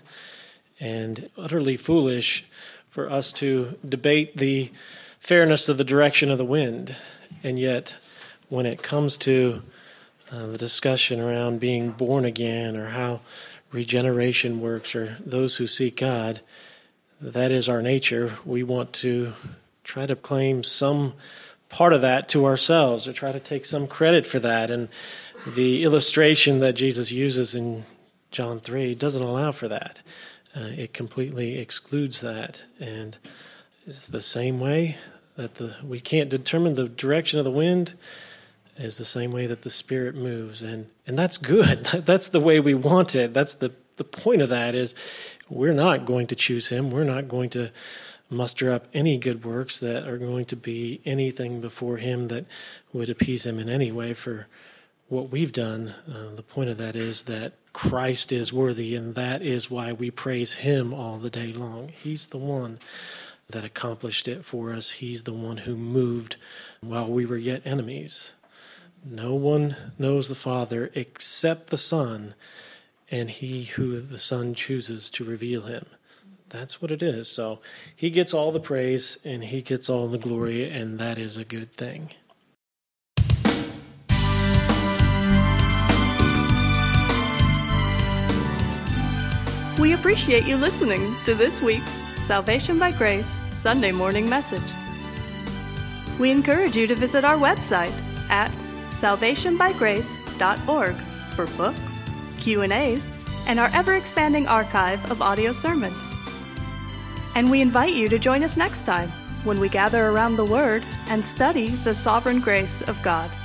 and utterly foolish for us to debate the fairness of the direction of the wind. And yet, when it comes to the discussion around being born again or how regeneration works or those who seek God, that is our nature. We want to try to claim some part of that to ourselves or try to take some credit for that. And the illustration that Jesus uses in John 3 doesn't allow for that. It completely excludes that. And it's the same way that we can't determine the direction of the wind is the same way that the Spirit moves. And that's good. That's the way we want it. That's the point of that is we're not going to choose him. We're not going to muster up any good works that are going to be anything before him that would appease him in any way for what we've done. The point of that is that Christ is worthy, and that is why we praise him all the day long. He's the one that accomplished it for us. He's the one who moved while we were yet enemies. No one knows the Father except the Son, and he who the Son chooses to reveal him. That's what it is. So he gets all the praise and he gets all the glory, and that is a good thing. We appreciate you listening to this week's Salvation by Grace Sunday morning message. We encourage you to visit our website at salvationbygrace.org for books, Q&As, and our ever-expanding archive of audio sermons. And we invite you to join us next time when we gather around the Word and study the sovereign grace of God.